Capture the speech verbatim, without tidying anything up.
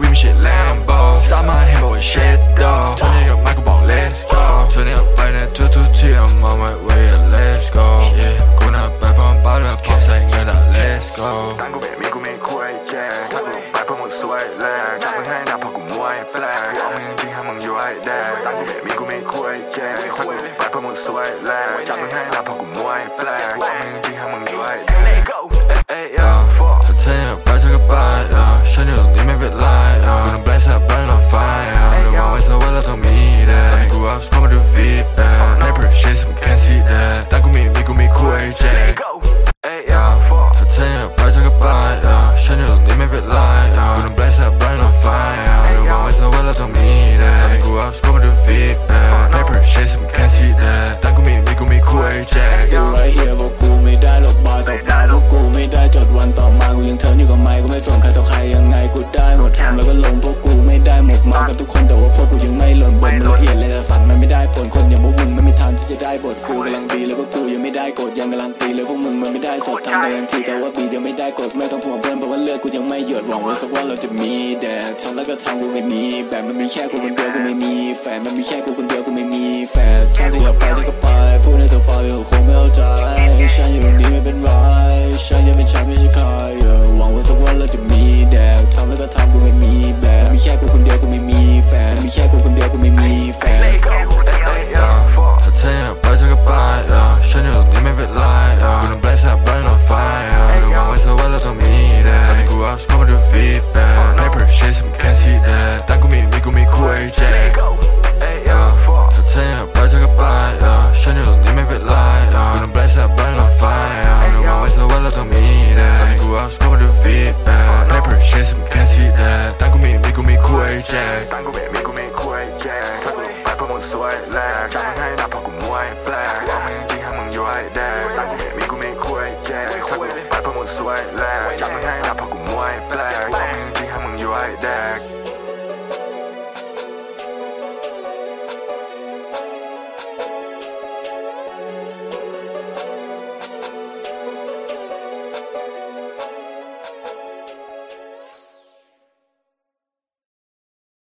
วิไม่ใช่ Lambo สามารถให้บอกว่า shit dog เธอเนี่ยกับไม่ก็บอก let's go เธอเนี่ยไปในทุกๆที่ I'm on my way let's go yeah กูน่าไปพร้อมเป้าด้วยพร้อมใส่เงินแต่ let's go ตั้งกูไม่มีกูไม่คุยแจกถ้ากูไปพวกมึงสวยแลกจับมึงให้หน้าพอกูมวยแปลกเอามึงจริงให้มึงอยู่ไอ้แดงตั้งกูไม่มีกูไม่คุยแจกถ้ากูไปพวกมึงสวยแลกจับมึงให้หน้าพอกูมวยแปลกเอามึงจริงให้มึงอยู่ไอ้แดงเอ้ยถ้าเธออยากไปเธอก็ไปฉันอยู่ตรงนี้ไม่เป็นไรกูต้อง bless up burn on fire เดี๋ยววางไว้ซะว่าเราต้องมีแดงกู up เข้ามาดู feedback never chase but can't see that ตั้งกูมีมีกูมีคุยแจกถ้าเธออยากไปเธอก็ไปฉันอยู่ตรงนี้ไม่เป็นไรกูต้อง bless up burn on fire เดี๋ยววางไว้ซะว่าเราต้องมีแดงกู up เข้ามาดู feedback never chase but can't see that ตั้งกูมีมีกูมีคุยแจกกูไว้เฮียบอกกูไม่ได้หลบบาร์ต่อปากพวกกูไม่ได้จดวันต่อมากูยังเทิร์นอยู่กับไมค์กูไม่สนใครต่อใครยังไงกูได้หมดทำแล้วก็ลงพวกกูไม่ได้หมกเมากับทุกคนแต่ว่าพวกกูยังไม่หล่นบนมันละเอียดเลยแต่สั่นมันไม่ได้ผลคนอย่างพวกมึงไม่มีทางที่จะได้บทฟิลกำลังดีเลยพวกกูยังไม่ได้กดยังกำลังตีเลยพวกมึงมันไม่ได้สดทำได้ทันทีแต่ว่าบียังไม่ได้กดไม่ต้องห่วงเพื่อนเพราะว่าเลือดกูยังไม่หยดหวังไว้สักวันเราจะมีแดดทำแล้วก็ทำกูไม่มีแบบมันมีแค่กูคนเดียวกูไม่มีแฟนมันมีแค่กูคนเดียวกูไม่มีแฟนชาติอยากไปเธอก็ไปพูดให้เธอฟังอยู่คงไม่เข้าใจฉันอยู่ตรงนี้ไม่เป็นไรฉันยังเป็นชายไม่ใช่ใครหวังว่าสักวันเราจะมีแดดทำแล้วก็ทำกูไม่มีแบบมีแค่กูคนเดียวกูไม่มีแฟนมีแค่กูคนเดียวกูไม่มีแฟนถ้าเธออยากไปเธอก็ไปฉันอยู่ตรงนี้ไม่เป็นไรกูต้อง bless up burn on fire เดี๋ยววางไว้ซะว่าเราต้องมีแดงกู up เข้ามาดู feedback never chase but can't see that ตั้งกูมีมีกูมีคุยแจกถ้าเธออยากไปเธอก็ไปฉันอยู่ตรงนี้ไม่เป็นไรกูต้อง bless up burn on fire เดี๋ยววางไว้ซะว่าเราต้องมีแดงกู up เข้ามาดู feedback never chase but can't see that ตั้งกูมีมีกูมีคุยแจก